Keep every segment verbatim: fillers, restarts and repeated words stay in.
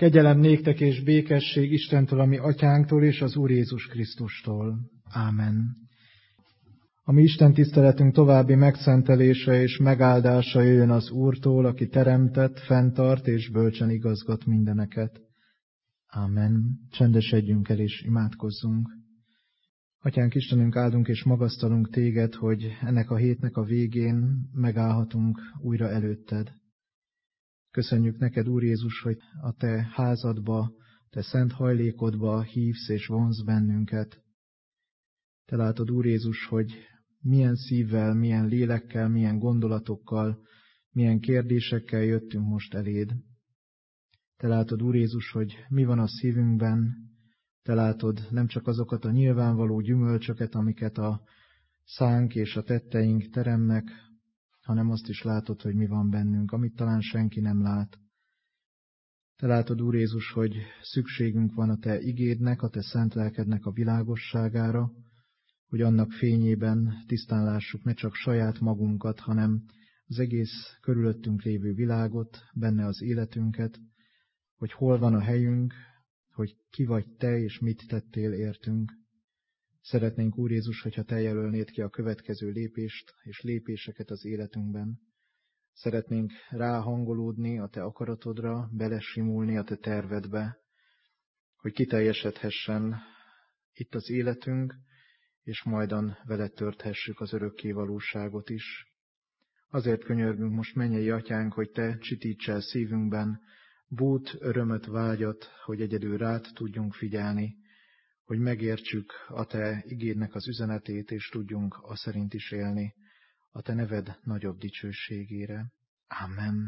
Kegyelem néktek és békesség Istentől, a mi atyánktól és az Úr Jézus Krisztustól. Ámen. A mi Isten tiszteletünk további megszentelése és megáldása jöjjön az Úrtól, aki teremtett, fenntart és bölcsen igazgat mindeneket. Ámen. Csendesedjünk el és imádkozzunk. Atyánk Istenünk, áldunk és magasztalunk téged, hogy ennek a hétnek a végén megállhatunk újra előtted. Köszönjük neked, Úr Jézus, hogy a te házadba, te szent hajlékodba hívsz és vonz bennünket. Te látod, Úr Jézus, hogy milyen szívvel, milyen lélekkel, milyen gondolatokkal, milyen kérdésekkel jöttünk most eléd. Te látod, Úr Jézus, hogy mi van a szívünkben. Te látod nem csak azokat a nyilvánvaló gyümölcsöket, amiket a szánk és a tetteink teremnek, hanem azt is látod, hogy mi van bennünk, amit talán senki nem lát. Te látod, Úr Jézus, hogy szükségünk van a te igédnek, a te szent lelkednek a világosságára, hogy annak fényében tisztán lássuk ne csak saját magunkat, hanem az egész körülöttünk lévő világot, benne az életünket, hogy hol van a helyünk, hogy ki vagy te és mit tettél értünk. Szeretnénk, Úr Jézus, hogyha te jelölnéd ki a következő lépést és lépéseket az életünkben. Szeretnénk ráhangolódni a te akaratodra, belesimulni a te tervedbe, hogy kiteljesedhessen itt az életünk, és majdan veled törthessük az örökké valóságot is. Azért könyörgünk most, mennyei atyánk, hogy te csitíts el szívünkben bút, örömöt, vágyat, hogy egyedül rád tudjunk figyelni, hogy megértsük a te igédnek az üzenetét, és tudjunk a szerint is élni a te neved nagyobb dicsőségére. Amen.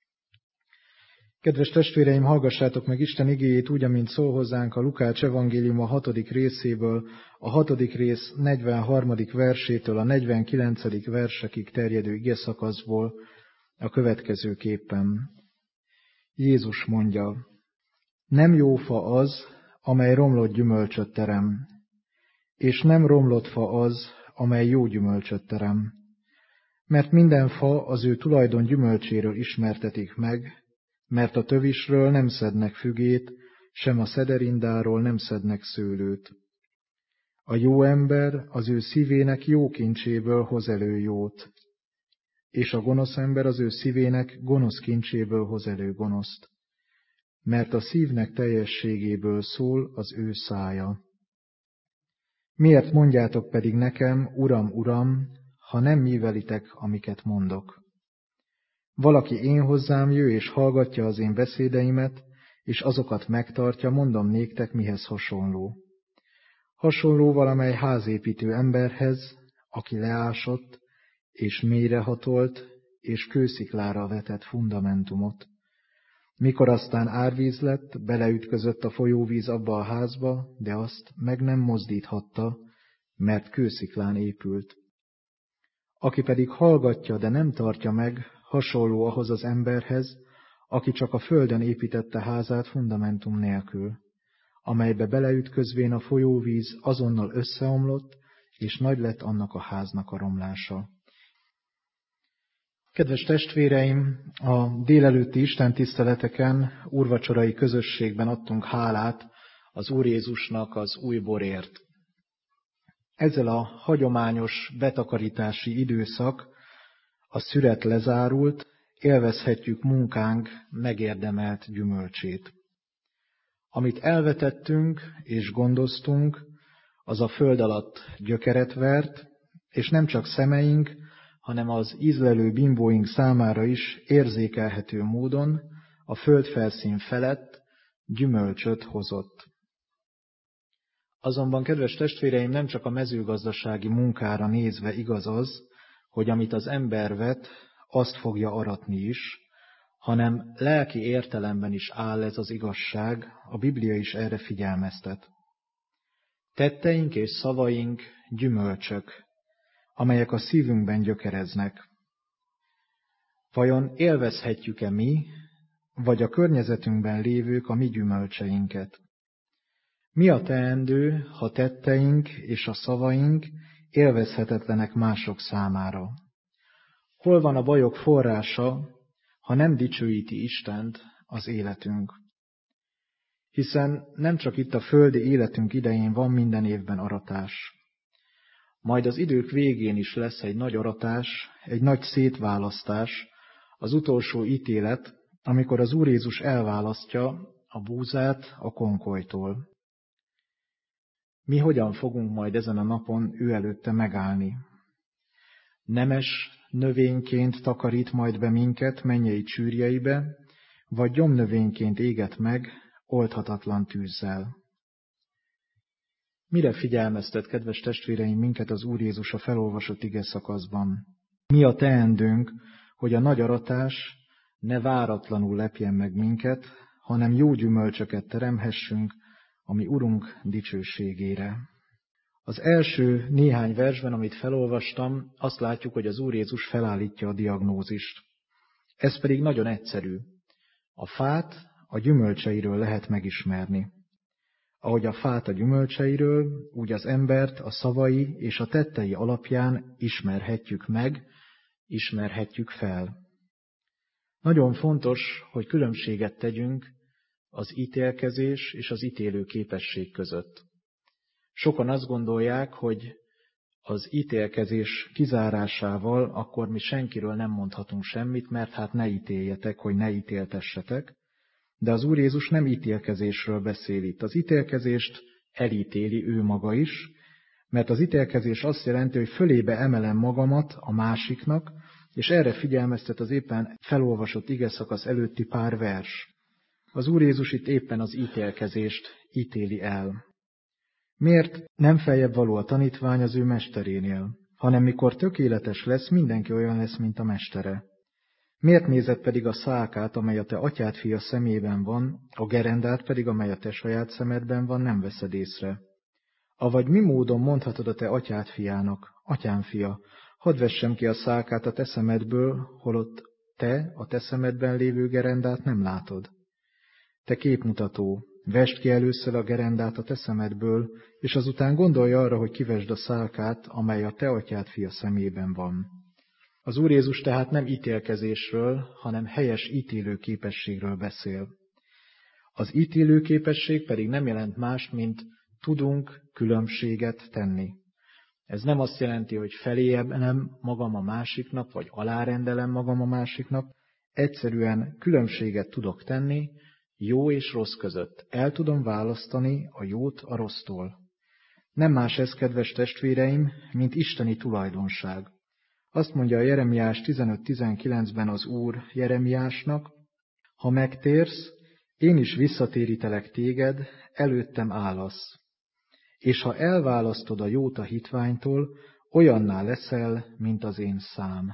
Kedves testvéreim, hallgassátok meg Isten igéjét úgy, amint szól hozzánk a Lukács evangélium a hatodik részéből, a hatodik rész negyvenharmadik versétől a negyvenkilencedik versekig terjedő igeszakaszból a következőképpen. Jézus mondja: nem jó fa az, amely romlott gyümölcsöt terem, és nem romlott fa az, amely jó gyümölcsöt terem. Mert minden fa az ő tulajdon gyümölcséről ismertetik meg, mert a tövisről nem szednek fügét, sem a szederindáról nem szednek szőlőt. A jó ember az ő szívének jó kincséből hoz elő jót, és a gonosz ember az ő szívének gonosz kincséből hoz elő gonoszt. Mert a szívnek teljességéből szól az ő szája. Miért mondjátok pedig nekem, Uram, Uram, ha nem művelitek, amiket mondok? Valaki én hozzám jö, és hallgatja az én beszédeimet, és azokat megtartja, mondom néktek, mihez hasonló. Hasonló valamely házépítő emberhez, aki leásott, és mélyrehatolt, és kősziklára vetett fundamentumot. Mikor aztán árvíz lett, beleütközött a folyóvíz abba a házba, de azt meg nem mozdíthatta, mert kősziklán épült. Aki pedig hallgatja, de nem tartja meg, hasonló ahhoz az emberhez, aki csak a földön építette házát fundamentum nélkül, amelybe beleütközvén a folyóvíz azonnal összeomlott, és nagy lett annak a háznak a romlása. Kedves testvéreim, a délelőtti istentiszteleteken, úrvacsorai közösségben adtunk hálát az Úr Jézusnak az új borért. Ezzel a hagyományos betakarítási időszak, a szüret lezárult, élvezhetjük munkánk megérdemelt gyümölcsét. Amit elvetettünk és gondoztunk, az a föld alatt gyökeret vert, és nem csak szemeink, hanem az ízlelő bimbóink számára is érzékelhető módon a földfelszín felett gyümölcsöt hozott. Azonban, kedves testvéreim, nem csak a mezőgazdasági munkára nézve igaz az, hogy amit az ember vet, azt fogja aratni is, hanem lelki értelemben is áll ez az igazság, a Biblia is erre figyelmeztet. Tetteink és szavaink gyümölcsök, amelyek a szívünkben gyökereznek. Vajon élvezhetjük-e mi, vagy a környezetünkben lévők a mi gyümölcseinket? Mi a teendő, ha tetteink és a szavaink élvezhetetlenek mások számára? Hol van a bajok forrása, ha nem dicsőíti Istent az életünk? Hiszen nem csak itt a földi életünk idején van minden évben aratás. Majd az idők végén is lesz egy nagy aratás, egy nagy szétválasztás, az utolsó ítélet, amikor az Úr Jézus elválasztja a búzát a konkolytól. Mi hogyan fogunk majd ezen a napon ő előtte megállni? Nemes növényként takarít majd be minket mennyei csűrjeibe, vagy gyomnövényként éget meg oldhatatlan tűzzel. Mire figyelmeztet, kedves testvéreim, minket az Úr Jézus a felolvasott ige szakaszban? Mi a teendőnk, hogy a nagy aratás ne váratlanul lepjen meg minket, hanem jó gyümölcsöket teremhessünk a mi Urunk dicsőségére. Az első néhány versben, amit felolvastam, azt látjuk, hogy az Úr Jézus felállítja a diagnózist. Ez pedig nagyon egyszerű. A fát a gyümölcseiről lehet megismerni. Ahogy a fát a gyümölcseiről, úgy az embert a szavai és a tettei alapján ismerhetjük meg, ismerhetjük fel. Nagyon fontos, hogy különbséget tegyünk az ítélkezés és az ítélő képesség között. Sokan azt gondolják, hogy az ítélkezés kizárásával akkor mi senkiről nem mondhatunk semmit, mert hát ne ítéljetek, hogy ne ítéltessetek. De az Úr Jézus nem ítélkezésről beszél itt. Az ítélkezést elítéli ő maga is, mert az ítélkezés azt jelenti, hogy fölébe emelem magamat a másiknak, és erre figyelmeztet az éppen felolvasott igeszakasz előtti pár vers. Az Úr Jézus itt éppen az ítélkezést ítéli el. Miért nem feljebb való a tanítvány az ő mesterénél, hanem mikor tökéletes lesz, mindenki olyan lesz, mint a mestere? Miért nézed pedig a szálkát, amely a te atyád fia szemében van, a gerendát pedig, amely a te saját szemedben van, nem veszed észre? Avagy mi módon mondhatod a te atyád fiának, atyám fia, hadd vessem ki a szálkát a te szemedből, holott te a te szemedben lévő gerendát nem látod? Te képmutató, vesd ki először a gerendát a te szemedből, és azután gondolj arra, hogy kivesd a szálkát, amely a te atyád fia szemében van. Az Úr Jézus tehát nem ítélkezésről, hanem helyes ítélő képességről beszél. Az ítélő képesség pedig nem jelent mást, mint tudunk különbséget tenni. Ez nem azt jelenti, hogy feléjem magam a másiknak, vagy alárendelem magam a másiknak. Egyszerűen különbséget tudok tenni jó és rossz között. El tudom választani a jót a rossztól. Nem más ez, kedves testvéreim, mint isteni tulajdonság. Azt mondja a Jeremiás tizenöt tizenkilencben az Úr Jeremiásnak, ha megtérsz, én is visszatérítelek téged, előttem állasz. És ha elválasztod a jót a hitványtól, olyanná leszel, mint az én szám.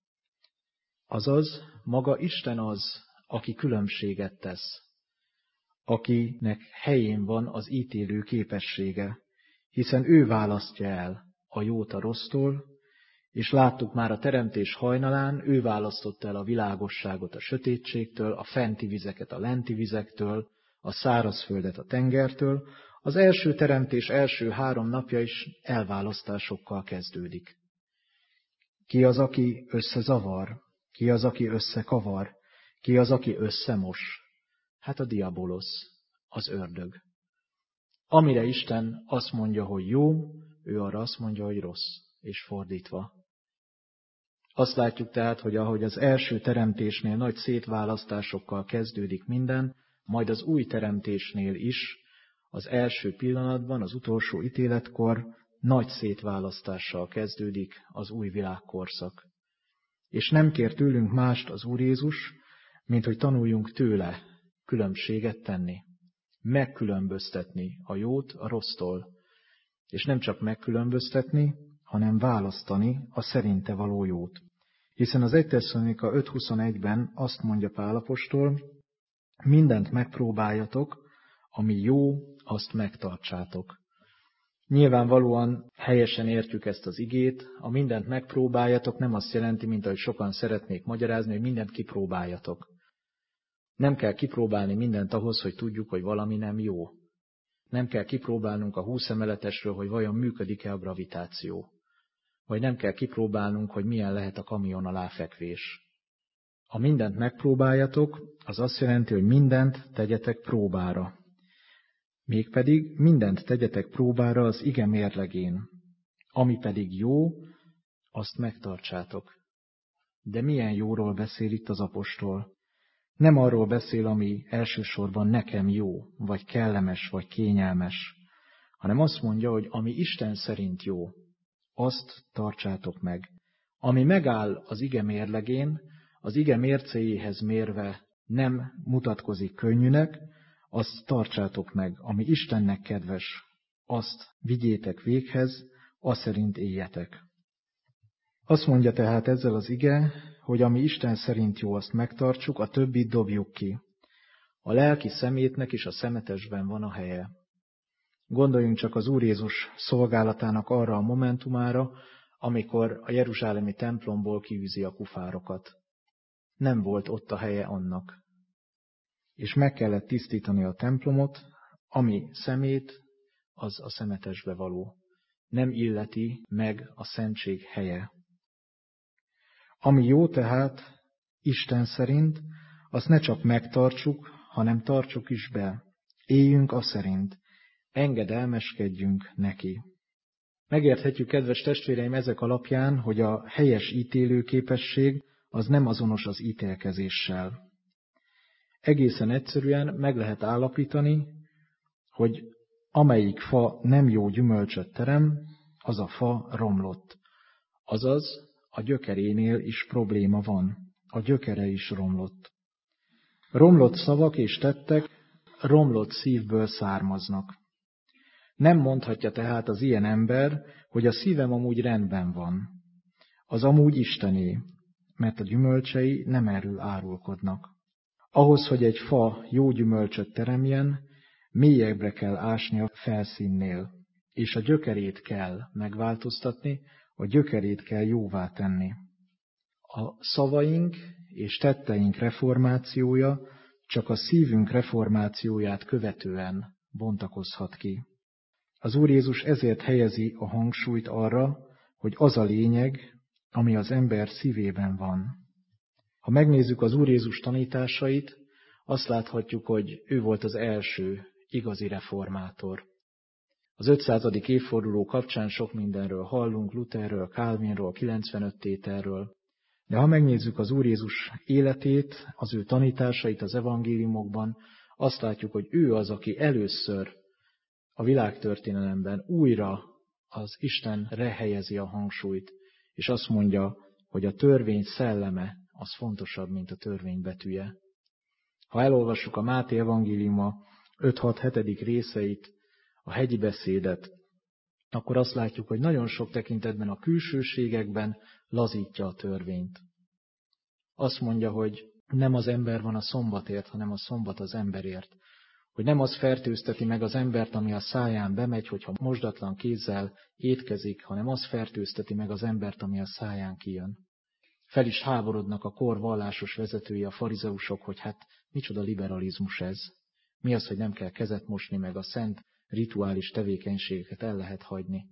Azaz, maga Isten az, aki különbséget tesz, akinek helyén van az ítélő képessége, hiszen ő választja el a jót a rossztól, és láttuk már a teremtés hajnalán, ő választotta el a világosságot a sötétségtől, a fenti vizeket a lenti vizektől, a szárazföldet a tengertől. Az első teremtés első három napja is elválasztásokkal kezdődik. Ki az, aki összezavar? Ki az, aki összekavar? Ki az, aki összemos? Hát a diabolosz, az ördög. Amire Isten azt mondja, hogy jó, ő arra azt mondja, hogy rossz, és fordítva. Azt látjuk tehát, hogy ahogy az első teremtésnél nagy szétválasztásokkal kezdődik minden, majd az új teremtésnél is az első pillanatban, az utolsó ítéletkor nagy szétválasztással kezdődik az új világkorszak. És nem kér tőlünk mást az Úr Jézus, mint hogy tanuljunk tőle különbséget tenni, megkülönböztetni a jót a rossztól, és nem csak megkülönböztetni, hanem választani a szerinte való jót. Hiszen az egy Tesszalonika öt huszonegyben azt mondja Pál apostol, mindent megpróbáljatok, ami jó, azt megtartsátok. Nyilvánvalóan helyesen értjük ezt az igét, a mindent megpróbáljatok nem azt jelenti, mint ahogy sokan szeretnék magyarázni, hogy mindent kipróbáljatok. Nem kell kipróbálni mindent ahhoz, hogy tudjuk, hogy valami nem jó. Nem kell kipróbálnunk a húsz emeletesről, hogy vajon működik-e a gravitáció. Vagy nem kell kipróbálnunk, hogy milyen lehet a kamion alá fekvés. A mindent megpróbáljatok, az azt jelenti, hogy mindent tegyetek próbára. Mégpedig mindent tegyetek próbára az ige mérlegén, ami pedig jó, azt megtartsátok. De milyen jóról beszél itt az apostol? Nem arról beszél, ami elsősorban nekem jó, vagy kellemes, vagy kényelmes, hanem azt mondja, hogy ami Isten szerint jó, azt tartsátok meg. Ami megáll az ige mérlegén, az ige mércéjéhez mérve nem mutatkozik könnyűnek, azt tartsátok meg. Ami Istennek kedves, azt vigyétek véghez, azt szerint éljetek. Azt mondja tehát ezzel az ige, hogy ami Isten szerint jó, azt megtartsuk, a többit dobjuk ki. A lelki szemétnek is a szemetesben van a helye. Gondoljunk csak az Úr Jézus szolgálatának arra a momentumára, amikor a jeruzsálemi templomból kiűzi a kufárokat. Nem volt ott a helye annak. És meg kellett tisztítani a templomot, ami szemét, az a szemetesbe való. Nem illeti meg a szentség helye. Ami jó tehát, Isten szerint, azt ne csak megtartsuk, hanem tartsuk is be. Éljünk a szerint. Engedelmeskedjünk neki. Megérthetjük, kedves testvéreim, ezek alapján, hogy a helyes ítélőképesség az nem azonos az ítélkezéssel. Egészen egyszerűen meg lehet állapítani, hogy amelyik fa nem jó gyümölcsöt terem, az a fa romlott. Azaz, a gyökerénél is probléma van. A gyökere is romlott. Romlott szavak és tettek romlott szívből származnak. Nem mondhatja tehát az ilyen ember, hogy a szívem amúgy rendben van. Az amúgy Istené, mert a gyümölcsei nem erről árulkodnak. Ahhoz, hogy egy fa jó gyümölcsöt teremjen, mélyebbre kell ásni a felszínnél, és a gyökerét kell megváltoztatni, a gyökerét kell jóvá tenni. A szavaink és tetteink reformációja csak a szívünk reformációját követően bontakozhat ki. Az Úr Jézus ezért helyezi a hangsúlyt arra, hogy az a lényeg, ami az ember szívében van. Ha megnézzük az Úr Jézus tanításait, azt láthatjuk, hogy ő volt az első igazi reformátor. Az ötszázadik évforduló kapcsán sok mindenről hallunk, Lutherről, Calvinról, kilencvenöt tételről, de ha megnézzük az Úr Jézus életét, az ő tanításait az evangéliumokban, azt látjuk, hogy ő az, aki először a világtörténelemben újra az Istenre helyezi a hangsúlyt, és azt mondja, hogy a törvény szelleme az fontosabb, mint a törvény betűje. Ha elolvassuk a Máté evangéliuma öt-hat-hetedik részeit, a hegyi beszédet, akkor azt látjuk, hogy nagyon sok tekintetben a külsőségekben lazítja a törvényt. Azt mondja, hogy nem az ember van a szombatért, hanem a szombat az emberért. Hogy nem az fertőzteti meg az embert, ami a száján bemegy, hogyha mosdatlan kézzel étkezik, hanem az fertőzteti meg az embert, ami a száján kijön. Fel is háborodnak a kor vallásos vezetői, a farizeusok, hogy hát micsoda liberalizmus ez. Mi az, hogy nem kell kezet mosni, meg a szent rituális tevékenységeket el lehet hagyni.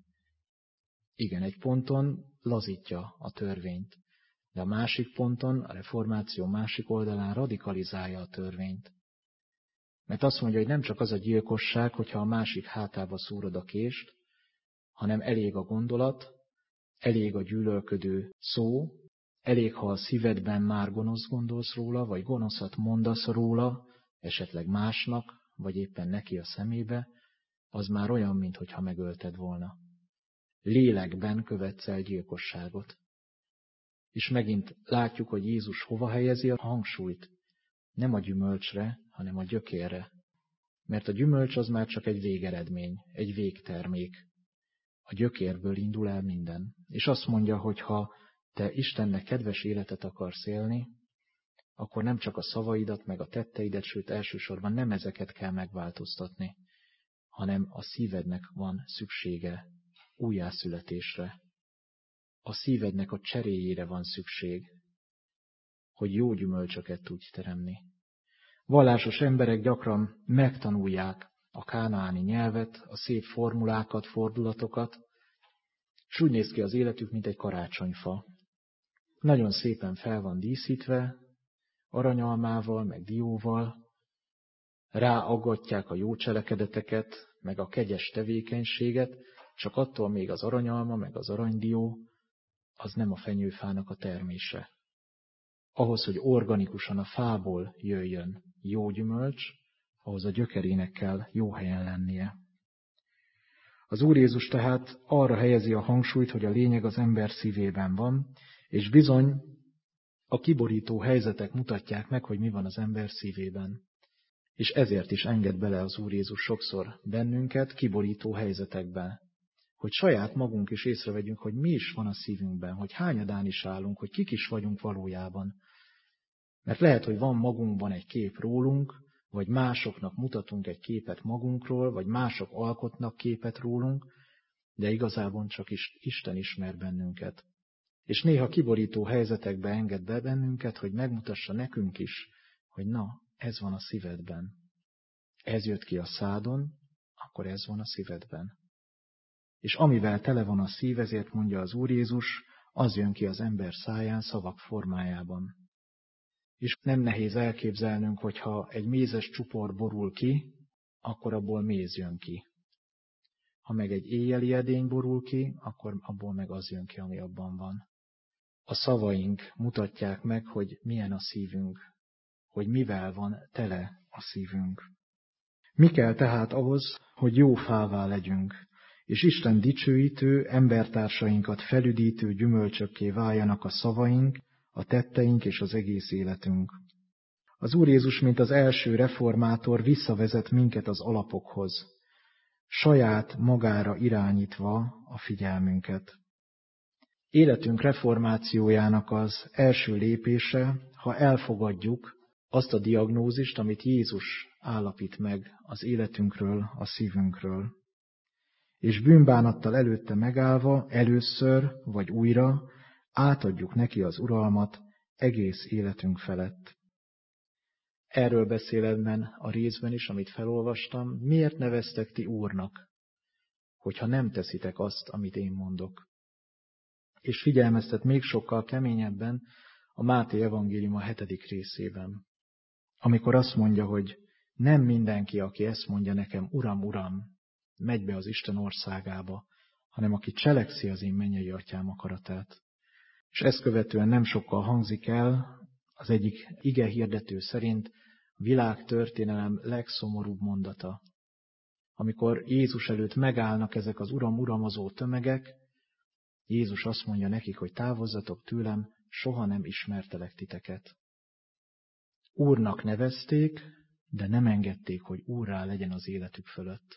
Igen, egy ponton lazítja a törvényt, de a másik ponton, a reformáció másik oldalán radikalizálja a törvényt. Mert azt mondja, hogy nem csak az a gyilkosság, hogyha a másik hátába szúrod a kést, hanem elég a gondolat, elég a gyűlölködő szó, elég, ha a szívedben már gonosz gondolsz róla, vagy gonoszat mondasz róla, esetleg másnak, vagy éppen neki a szemébe, az már olyan, mintha megölted volna. Lélekben követsz el gyilkosságot. És megint látjuk, hogy Jézus hova helyezi a hangsúlyt. Nem a gyümölcsre, hanem a gyökérre. Mert a gyümölcs az már csak egy végeredmény, egy végtermék. A gyökérből indul el minden. És azt mondja, hogy ha te Istennek kedves életet akarsz élni, akkor nem csak a szavaidat, meg a tetteidet, sőt elsősorban nem ezeket kell megváltoztatni, hanem a szívednek van szüksége újjászületésre. A szívednek a cseréjére van szükség, hogy jó gyümölcsöket tudj teremni. Vallásos emberek gyakran megtanulják a kánaáni nyelvet, a szép formulákat, fordulatokat, és úgy néz ki az életük, mint egy karácsonyfa. Nagyon szépen fel van díszítve, aranyalmával, meg dióval, ráaggatják a jó cselekedeteket, meg a kegyes tevékenységet, csak attól még az aranyalma, meg az aranydió, az nem a fenyőfának a termése. Ahhoz, hogy organikusan a fából jöjjön jó gyümölcs, ahhoz a gyökerének kell jó helyen lennie. Az Úr Jézus tehát arra helyezi a hangsúlyt, hogy a lényeg az ember szívében van, és bizony a kiborító helyzetek mutatják meg, hogy mi van az ember szívében. És ezért is enged bele az Úr Jézus sokszor bennünket kiborító helyzetekbe, hogy saját magunk is észrevegyünk, hogy mi is van a szívünkben, hogy hányadán is állunk, hogy kik is vagyunk valójában. Mert lehet, hogy van magunkban egy kép rólunk, vagy másoknak mutatunk egy képet magunkról, vagy mások alkotnak képet rólunk, de igazából csak is Isten ismer bennünket. És néha kiborító helyzetekbe enged be bennünket, hogy megmutassa nekünk is, hogy na, ez van a szívedben. Ez jött ki a szádon, akkor ez van a szívedben. És amivel tele van a szív, ezért mondja az Úr Jézus, az jön ki az ember száján szavak formájában. És nem nehéz elképzelnünk, hogyha egy mézes csupor borul ki, akkor abból méz jön ki. Ha meg egy éjjeli edény borul ki, akkor abból meg az jön ki, ami abban van. A szavaink mutatják meg, hogy milyen a szívünk, hogy mivel van tele a szívünk. Mi kell tehát ahhoz, hogy jó fává legyünk, és Isten dicsőítő, embertársainkat felüdítő gyümölcsökké váljanak a szavaink, a tetteink és az egész életünk. Az Úr Jézus, mint az első reformátor, visszavezet minket az alapokhoz, saját magára irányítva a figyelmünket. Életünk reformációjának az első lépése, ha elfogadjuk azt a diagnózist, amit Jézus állapít meg az életünkről, a szívünkről. És bűnbánattal előtte megállva, először vagy újra átadjuk neki az uralmat egész életünk felett. Erről beszél ebben a részben is, amit felolvastam, miért neveztek ti Úrnak, hogyha nem teszitek azt, amit én mondok. És figyelmeztet még sokkal keményebben a Máté evangélium a hetedik részében, amikor azt mondja, hogy nem mindenki, aki ezt mondja nekem, Uram, Uram, megy be az Isten országába, hanem aki cselekszi az én mennyei atyám akaratát. És ezt követően nem sokkal hangzik el az egyik ige hirdető szerint a világ történelem legszomorúbb mondata. Amikor Jézus előtt megállnak ezek az Uram, uramozó tömegek, Jézus azt mondja nekik, hogy távozzatok tőlem, soha nem ismertelek titeket. Úrnak nevezték, de nem engedték, hogy úrrá legyen az életük fölött.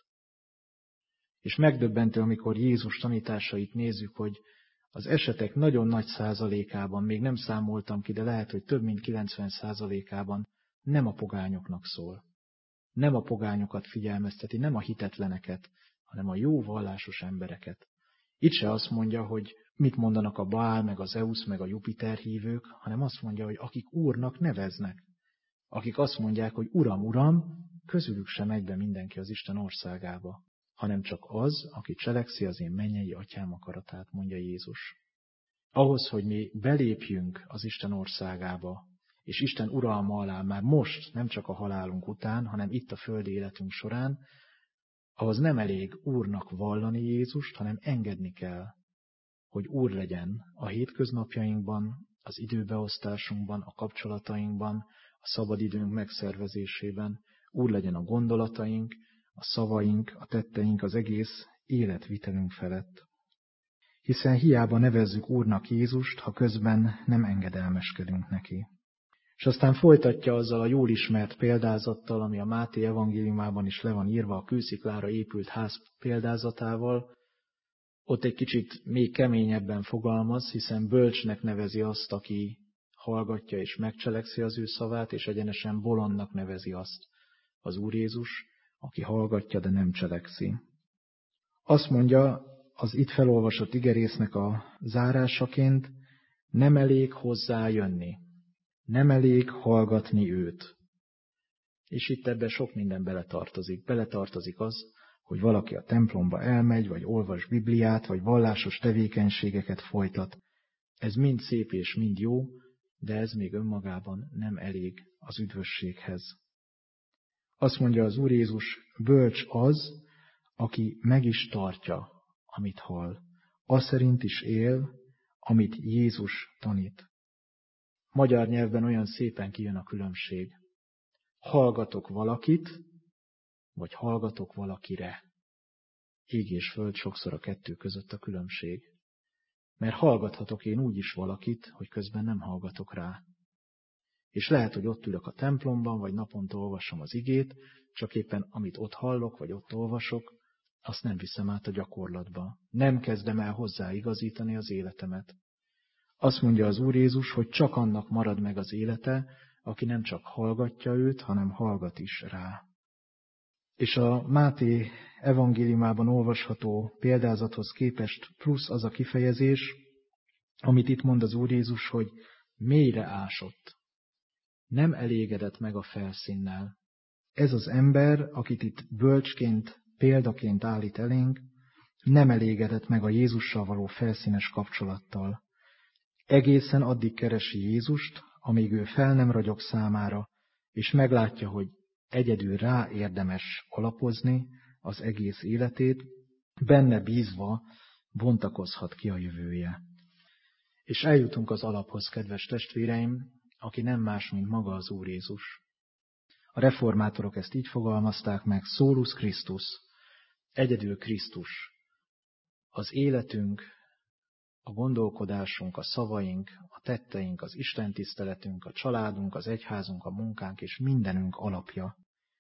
És megdöbbentő, amikor Jézus tanításait nézzük, hogy az esetek nagyon nagy százalékában, még nem számoltam ki, de lehet, hogy több mint kilencven százalékában nem a pogányoknak szól. Nem a pogányokat figyelmezteti, nem a hitetleneket, hanem a jó vallásos embereket. Itt se azt mondja, hogy mit mondanak a Baál, meg az Zeusz, meg a Jupiter hívők, hanem azt mondja, hogy akik úrnak neveznek. Akik azt mondják, hogy Uram, Uram, közülük sem megy be mindenki az Isten országába, hanem csak az, aki cselekszi az én mennyei atyám akaratát, mondja Jézus. Ahhoz, hogy mi belépjünk az Isten országába, és Isten uralma alá már most, nem csak a halálunk után, hanem itt a földi életünk során, ahhoz nem elég úrnak vallani Jézust, hanem engedni kell, hogy úr legyen a hétköznapjainkban, az időbeosztásunkban, a kapcsolatainkban, a szabadidőnk megszervezésében, úr legyen a gondolataink, a szavaink, a tetteink, az egész életvitelünk felett. Hiszen hiába nevezzük úrnak Jézust, ha közben nem engedelmeskedünk neki. És aztán folytatja azzal a jól ismert példázattal, ami a Máté evangéliumában is le van írva, a kősziklára épült ház példázatával. Ott egy kicsit még keményebben fogalmaz, hiszen bölcsnek nevezi azt, aki hallgatja és megcselekszi az ő szavát, és egyenesen bolondnak nevezi azt az Úr Jézus, aki hallgatja, de nem cselekszi. Azt mondja az itt felolvasott igerésznek a zárásaként, nem elég hozzájönni, nem elég hallgatni őt. És itt ebben sok minden beletartozik. Beletartozik az, hogy valaki a templomba elmegy, vagy olvas Bibliát, vagy vallásos tevékenységeket folytat. Ez mind szép és mind jó, de ez még önmagában nem elég az üdvösséghez. Azt mondja az Úr Jézus, bölcs az, aki meg is tartja, amit hall. Az szerint is él, amit Jézus tanít. Magyar nyelvben olyan szépen kijön a különbség. Hallgatok valakit, vagy hallgatok valakire. Ég és föld sokszor a kettő között a különbség. Mert hallgathatok én úgy is valakit, hogy közben nem hallgatok rá. És lehet, hogy ott ülök a templomban, vagy naponta olvasom az igét, csak éppen amit ott hallok, vagy ott olvasok, azt nem viszem át a gyakorlatba. Nem kezdem el hozzáigazítani az életemet. Azt mondja az Úr Jézus, hogy csak annak marad meg az élete, aki nem csak hallgatja őt, hanem hallgat is rá. És a Máté evangéliumában olvasható példázathoz képest plusz az a kifejezés, amit itt mond az Úr Jézus, hogy mélyre ásott. Nem elégedett meg a felszínnel. Ez az ember, akit itt bölcsként, példaként állít elénk, nem elégedett meg a Jézussal való felszínes kapcsolattal. Egészen addig keresi Jézust, amíg ő fel nem ragyog számára, és meglátja, hogy egyedül rá érdemes alapozni az egész életét, benne bízva bontakozhat ki a jövője. És eljutunk az alaphoz, kedves testvéreim, aki nem más, mint maga az Úr Jézus. A reformátorok ezt így fogalmazták meg, Solus Christus, egyedül Krisztus. Az életünk, a gondolkodásunk, a szavaink, a tetteink, az istentiszteletünk, a családunk, az egyházunk, a munkánk és mindenünk alapja.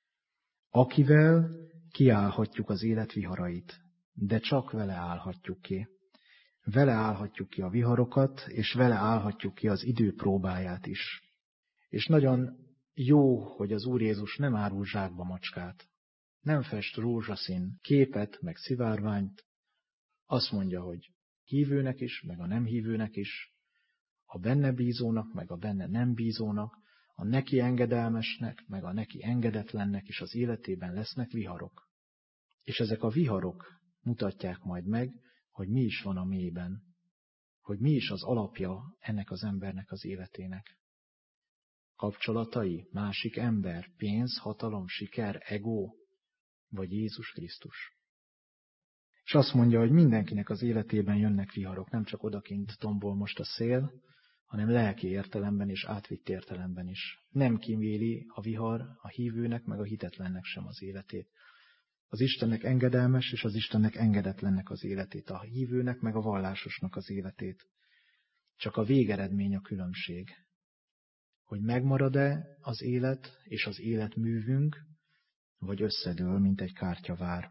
Akivel kiállhatjuk az élet viharait, de csak vele állhatjuk ki. Vele állhatjuk ki a viharokat, és vele állhatjuk ki az idő próbáját is. És nagyon jó, hogy az Úr Jézus nem árul zsákba macskát. Nem fest rózsaszín képet, meg szivárványt. Azt mondja, hogy hívőnek is, meg a nem hívőnek is, a benne bízónak, meg a benne nem bízónak, a neki engedelmesnek, meg a neki engedetlennek is az életében lesznek viharok. És ezek a viharok mutatják majd meg, hogy mi is van a mélyben, hogy mi is az alapja ennek az embernek az életének. Kapcsolatai, másik ember, pénz, hatalom, siker, ego, vagy Jézus Krisztus. És azt mondja, hogy mindenkinek az életében jönnek viharok, nem csak odakint tombol most a szél, hanem lelki értelemben és átvitt értelemben is. Nem kíméli a vihar a hívőnek, meg a hitetlennek sem az életét. Az Istennek engedelmes, és az Istennek engedetlennek az életét, a hívőnek, meg a vallásosnak az életét. Csak a végeredmény a különbség. Hogy megmarad-e az élet és az életművünk, vagy összedől, mint egy kártyavár.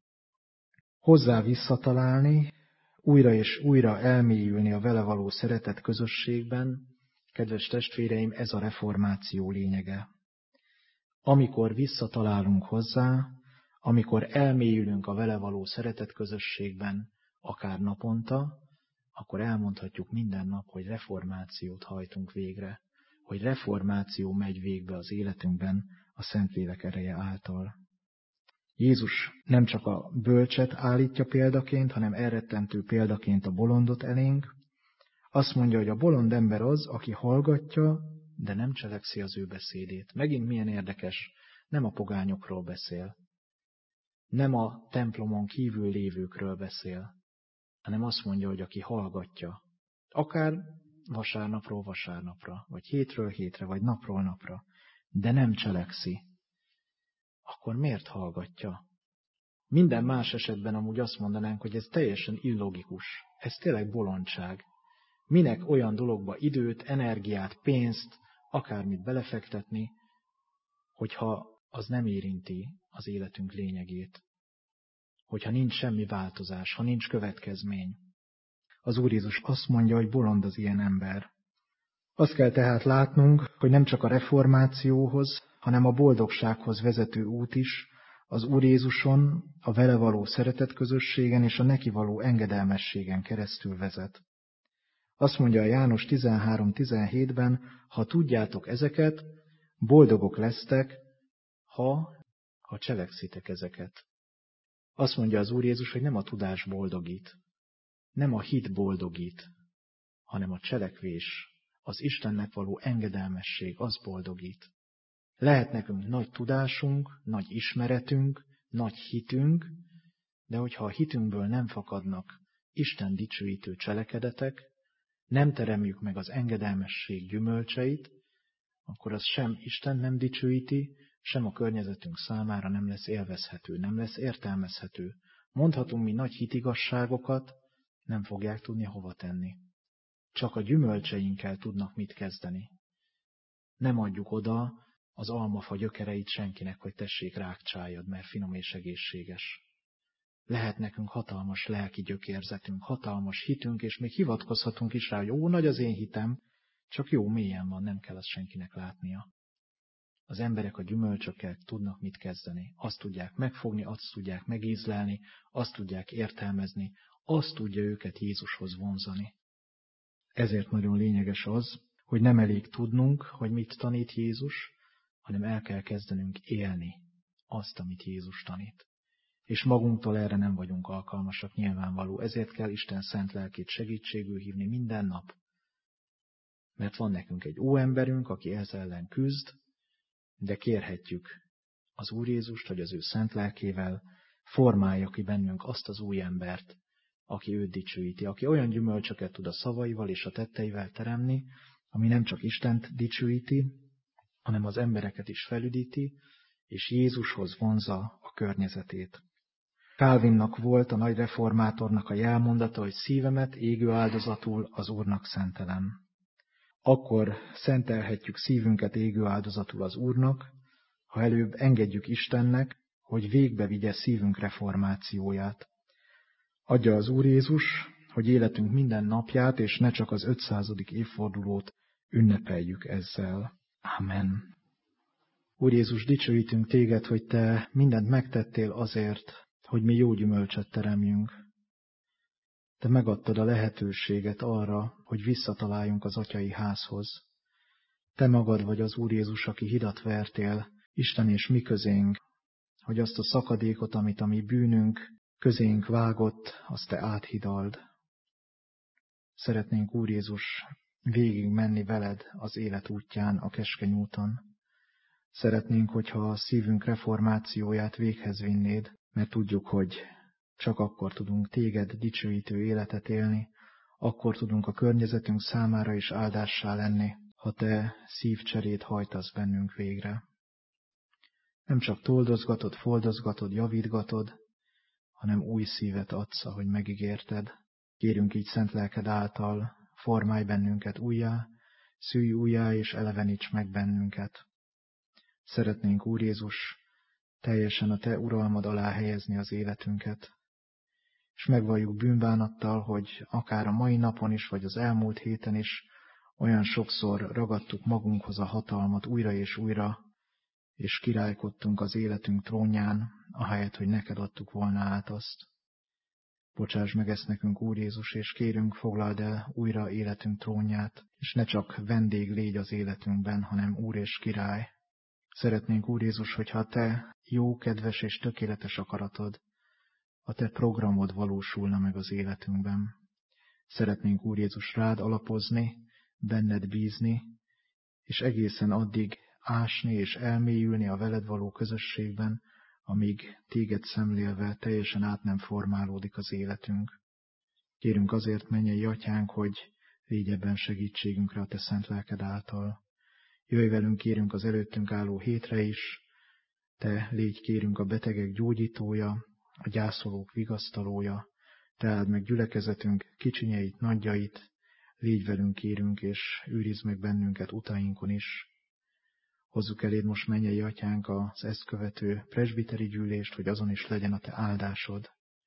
Hozzá visszatalálni, újra és újra elmélyülni a vele való szeretet közösségben, kedves testvéreim, ez a reformáció lényege. Amikor visszatalálunk hozzá, amikor elmélyülünk a vele való szeretet közösségben, akár naponta, akkor elmondhatjuk minden nap, hogy reformációt hajtunk végre, hogy reformáció megy végbe az életünkben a Szentlélek ereje által. Jézus nem csak a bölcset állítja példaként, hanem elrettentő példaként a bolondot elénk. Azt mondja, hogy a bolond ember az, aki hallgatja, de nem cselekszi az ő beszédét. Megint milyen érdekes, nem a pogányokról beszél, nem a templomon kívül lévőkről beszél, hanem azt mondja, hogy aki hallgatja, akár vasárnapról vasárnapra, vagy hétről hétre, vagy napról napra, de nem cselekszi, akkor miért hallgatja? Minden más esetben amúgy azt mondanánk, hogy ez teljesen illogikus. Ez tényleg bolondság. Minek olyan dologba időt, energiát, pénzt, akármit belefektetni, hogyha az nem érinti az életünk lényegét. Hogyha nincs semmi változás, ha nincs következmény. Az Úr Jézus azt mondja, hogy bolond az ilyen ember. Azt kell tehát látnunk, hogy nem csak a reformációhoz, hanem a boldogsághoz vezető út is az Úr Jézuson, a vele való szeretetközösségen és a neki való engedelmességen keresztül vezet. Azt mondja a János tizenhárom tizenhétben, ha tudjátok ezeket, boldogok lesztek, ha, ha cselekszitek ezeket. Azt mondja az Úr Jézus, hogy nem a tudás boldogít, nem a hit boldogít, hanem a cselekvés, az Istennek való engedelmesség, az boldogít. Lehet nekünk nagy tudásunk, nagy ismeretünk, nagy hitünk, de hogyha a hitünkből nem fakadnak Isten dicsőítő cselekedetek, nem teremjük meg az engedelmesség gyümölcseit, akkor az sem Isten nem dicsőíti, sem a környezetünk számára nem lesz élvezhető, nem lesz értelmezhető. Mondhatunk mi nagy hitigasságokat, nem fogják tudni hova tenni. Csak a gyümölcseinkkel tudnak mit kezdeni. Nem adjuk oda az almafa gyökereit senkinek, hogy tessék rákcsáljad, mert finom és egészséges. Lehet nekünk hatalmas lelki gyökérzetünk, hatalmas hitünk, és még hivatkozhatunk is rá, hogy ó, nagy az én hitem, csak jó mélyen van, nem kell azt senkinek látnia. Az emberek a gyümölcsökkel tudnak mit kezdeni. Azt tudják megfogni, azt tudják megízlelni, azt tudják értelmezni, azt tudja őket Jézushoz vonzani. Ezért nagyon lényeges az, hogy nem elég tudnunk, hogy mit tanít Jézus, hanem el kell kezdenünk élni azt, amit Jézus tanít. És magunktól erre nem vagyunk alkalmasak, nyilvánvaló. Ezért kell Isten szent lelkét segítségül hívni minden nap. Mert van nekünk egy óemberünk, aki ez ellen küzd, de kérhetjük az Úr Jézust, hogy az ő szent lelkével formálja ki bennünk azt az új embert, aki őt dicsőíti, aki olyan gyümölcsöket tud a szavaival és a tetteivel teremni, ami nem csak Istent dicsőíti, hanem az embereket is felüdíti, és Jézushoz vonzza a környezetét. Calvinnak volt, a nagy reformátornak a jelmondata, hogy szívemet égő áldozatul az Úrnak szentelem. Akkor szentelhetjük szívünket égő áldozatul az Úrnak, ha előbb engedjük Istennek, hogy végbe vigye szívünk reformációját. Adja az Úr Jézus, hogy életünk minden napját, és ne csak az ötszázadik évfordulót ünnepeljük ezzel. Amen. Úr Jézus, dicsőítünk téged, hogy te mindent megtettél azért, hogy mi jó gyümölcsöt teremjünk. Te megadtad a lehetőséget arra, hogy visszataláljunk az atyai házhoz. Te magad vagy az Úr Jézus, aki hidat vertél Isten és mi közénk, hogy azt a szakadékot, amit a mi bűnünk közénk vágott, azt te áthidald. Szeretnénk, Úr Jézus, végig menni veled az élet útján, a keskeny úton. Szeretnénk, hogyha a szívünk reformációját véghez vinnéd, mert tudjuk, hogy csak akkor tudunk téged dicsőítő életet élni, akkor tudunk a környezetünk számára is áldássá lenni, ha te szívcserét hajtasz bennünk végre. Nem csak toldozgatod, foldozgatod, javítgatod, hanem új szívet adsz, ahogy megígérted. Kérünk így szent lelked által, formálj bennünket újjá, szülj újjá és eleveníts meg bennünket. Szeretnénk, Úr Jézus, teljesen a te uralmad alá helyezni az életünket, és megvalljuk bűnbánattal, hogy akár a mai napon is, vagy az elmúlt héten is olyan sokszor ragadtuk magunkhoz a hatalmat újra és újra, és királykodtunk az életünk trónján, ahelyett, hogy neked adtuk volna át azt. Bocsáss meg ezt nekünk, Úr Jézus, és kérünk, foglald el újra életünk trónját, és ne csak vendég légy az életünkben, hanem Úr és Király. Szeretnénk, Úr Jézus, hogyha a te jó, kedves és tökéletes akaratod, a te programod valósulna meg az életünkben. Szeretnénk, Úr Jézus, rád alapozni, benned bízni, és egészen addig ásni és elmélyülni a veled való közösségben, amíg téged szemlélve teljesen át nem formálódik az életünk. Kérünk azért, mennyei atyánk, hogy légy ebben segítségünkre a te szent lelked által. Jöjj velünk, kérünk, az előttünk álló hétre is, te légy, kérünk, a betegek gyógyítója, a gyászolók vigasztalója, te áld meg gyülekezetünk kicsinyeit, nagyjait, légy velünk, kérünk, és őrizd meg bennünket utainkon is. Hozzuk eléd most, mennyei atyánk, az ezt követő presbiteri gyűlést, hogy azon is legyen a te áldásod.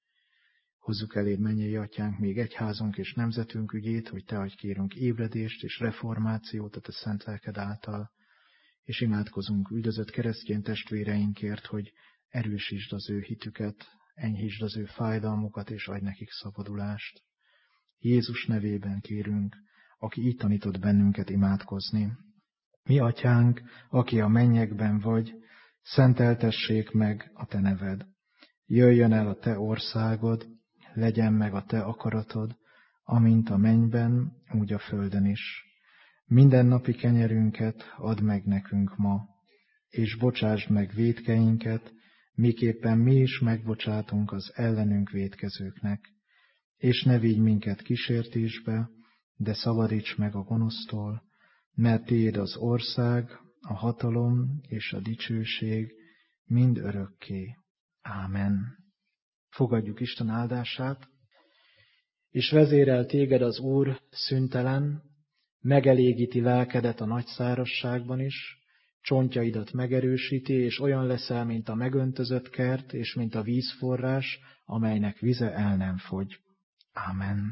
Hozzuk eléd, mennyei atyánk, még egyházunk és nemzetünk ügyét, hogy te adj, kérünk, ébredést és reformációt a te szent lelked által, és imádkozunk üldözött keresztény testvéreinkért, hogy erősítsd az ő hitüket, enyhítsd az ő fájdalmukat, és adj nekik szabadulást. Jézus nevében kérünk, aki így tanított bennünket imádkozni. Mi atyánk, aki a mennyekben vagy, szenteltessék meg a te neved. Jöjjön el a te országod, legyen meg a te akaratod, amint a mennyben, úgy a földön is. Mindennapi kenyerünket add meg nekünk ma, és bocsásd meg vétkeinket, miképpen mi is megbocsátunk az ellenünk vétkezőknek. És ne vigy minket kísértésbe, de szabadíts meg a gonosztól, mert tiéd az ország, a hatalom és a dicsőség mind örökké. Ámen. Fogadjuk Isten áldását, és vezérel téged az Úr szüntelen, megelégíti lelkedet a nagy szárazságban is, csontjaidat megerősíti, és olyan leszel, mint a megöntözött kert, és mint a vízforrás, amelynek vize el nem fogy. Ámen.